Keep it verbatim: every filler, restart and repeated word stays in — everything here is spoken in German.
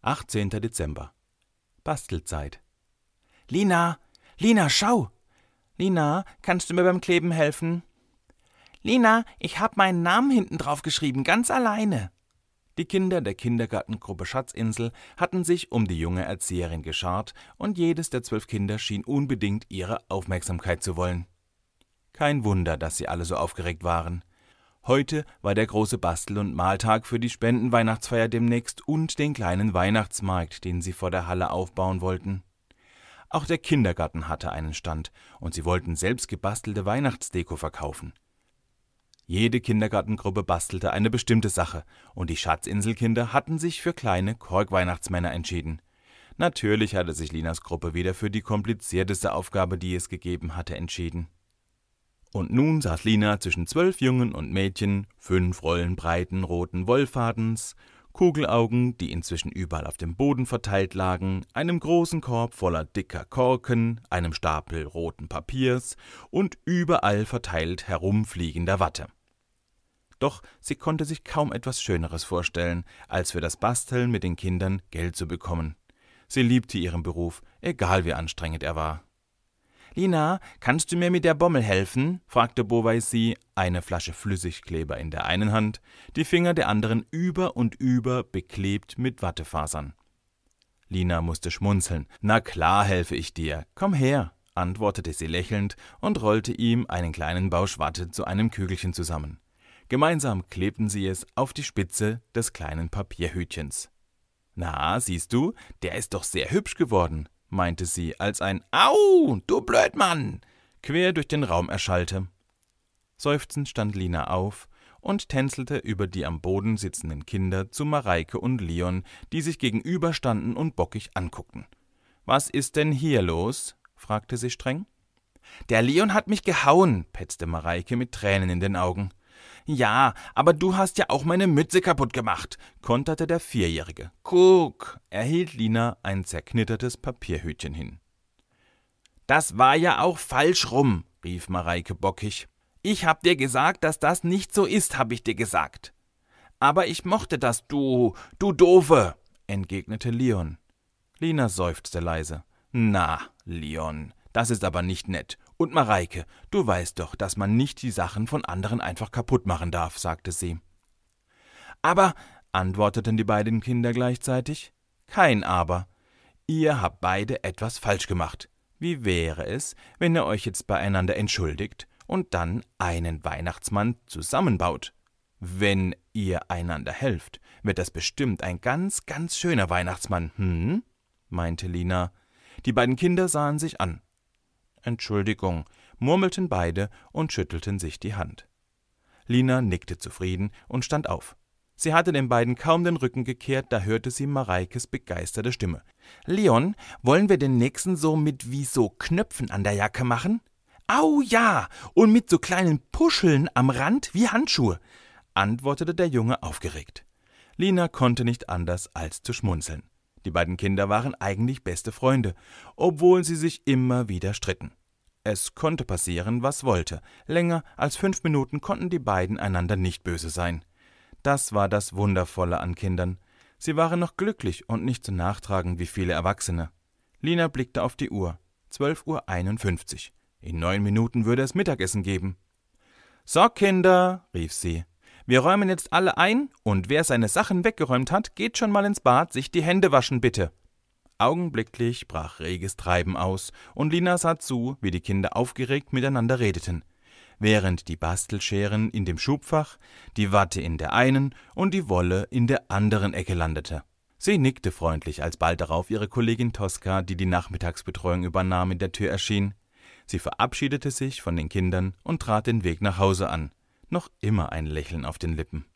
achtzehnter Dezember. Bastelzeit. »Lina, Lina, schau! Lina, kannst du mir beim Kleben helfen?« »Lina, ich hab meinen Namen hinten drauf geschrieben, ganz alleine.« Die Kinder der Kindergartengruppe Schatzinsel hatten sich um die junge Erzieherin geschart und jedes der zwölf Kinder schien unbedingt ihre Aufmerksamkeit zu wollen. Kein Wunder, dass sie alle so aufgeregt waren. Heute war der große Bastel- und Maltag für die Spendenweihnachtsfeier demnächst und den kleinen Weihnachtsmarkt, den sie vor der Halle aufbauen wollten. Auch der Kindergarten hatte einen Stand und sie wollten selbst gebastelte Weihnachtsdeko verkaufen. Jede Kindergartengruppe bastelte eine bestimmte Sache und die Schatzinselkinder hatten sich für kleine Korkweihnachtsmänner entschieden. Natürlich hatte sich Linas Gruppe wieder für die komplizierteste Aufgabe, die es gegeben hatte, entschieden. Und nun saß Lina zwischen zwölf Jungen und Mädchen, fünf Rollen breiten roten Wollfadens, Kugelaugen, die inzwischen überall auf dem Boden verteilt lagen, einem großen Korb voller dicker Korken, einem Stapel roten Papiers und überall verteilt herumfliegender Watte. Doch sie konnte sich kaum etwas Schöneres vorstellen, als für das Basteln mit den Kindern Geld zu bekommen. Sie liebte ihren Beruf, egal wie anstrengend er war. »Lina, kannst du mir mit der Bommel helfen?« fragte Beauvaisis, eine Flasche Flüssigkleber in der einen Hand, die Finger der anderen über und über beklebt mit Wattefasern. Lina musste schmunzeln. »Na klar helfe ich dir, komm her«, antwortete sie lächelnd und rollte ihm einen kleinen Bausch Watte zu einem Kügelchen zusammen. Gemeinsam klebten sie es auf die Spitze des kleinen Papierhütchens. »Na, siehst du, der ist doch sehr hübsch geworden«, meinte sie, als ein »Au, du Blödmann!« quer durch den Raum erschallte. Seufzend stand Lina auf und tänzelte über die am Boden sitzenden Kinder zu Mareike und Leon, die sich gegenüberstanden und bockig anguckten. »Was ist denn hier los?« fragte sie streng. »Der Leon hat mich gehauen«, petzte Mareike mit Tränen in den Augen. »Ja, aber du hast ja auch meine Mütze kaputt gemacht«, konterte der Vierjährige. »Guck«, er hielt Lina ein zerknittertes Papierhütchen hin. »Das war ja auch falsch rum«, rief Mareike bockig. »Ich hab dir gesagt, dass das nicht so ist, hab ich dir gesagt.« »Aber ich mochte das, du, du Doofe«, entgegnete Leon. Lina seufzte leise. »Na, Leon, das ist aber nicht nett. Und Mareike, du weißt doch, dass man nicht die Sachen von anderen einfach kaputt machen darf«, sagte sie. »Aber«, antworteten die beiden Kinder gleichzeitig. »Kein Aber. Ihr habt beide etwas falsch gemacht. Wie wäre es, wenn ihr euch jetzt beieinander entschuldigt und dann einen Weihnachtsmann zusammenbaut? Wenn ihr einander helft, wird das bestimmt ein ganz, ganz schöner Weihnachtsmann, hm?« meinte Lina. Die beiden Kinder sahen sich an. »Entschuldigung«, murmelten beide und schüttelten sich die Hand. Lina nickte zufrieden und stand auf. Sie hatte den beiden kaum den Rücken gekehrt, da hörte sie Mareikes begeisterte Stimme. »Leon, wollen wir den nächsten so mit wie so Knöpfen an der Jacke machen?« »Au ja, und mit so kleinen Puscheln am Rand wie Handschuhe«, antwortete der Junge aufgeregt. Lina konnte nicht anders als zu schmunzeln. Die beiden Kinder waren eigentlich beste Freunde, obwohl sie sich immer wieder stritten. Es konnte passieren, was wollte. Länger als fünf Minuten konnten die beiden einander nicht böse sein. Das war das Wundervolle an Kindern. Sie waren noch glücklich und nicht so nachtragend wie viele Erwachsene. Lina blickte auf die Uhr. zwölf Uhr einundfünfzig. In neun Minuten würde es Mittagessen geben. »So, Kinder«, rief sie, »wir räumen jetzt alle ein und wer seine Sachen weggeräumt hat, geht schon mal ins Bad, sich die Hände waschen, bitte.« Augenblicklich brach reges Treiben aus und Lina sah zu, wie die Kinder aufgeregt miteinander redeten, während die Bastelscheren in dem Schubfach, die Watte in der einen und die Wolle in der anderen Ecke landete. Sie nickte freundlich, als bald darauf ihre Kollegin Tosca, die die Nachmittagsbetreuung übernahm, in der Tür erschien. Sie verabschiedete sich von den Kindern und trat den Weg nach Hause an, noch immer ein Lächeln auf den Lippen.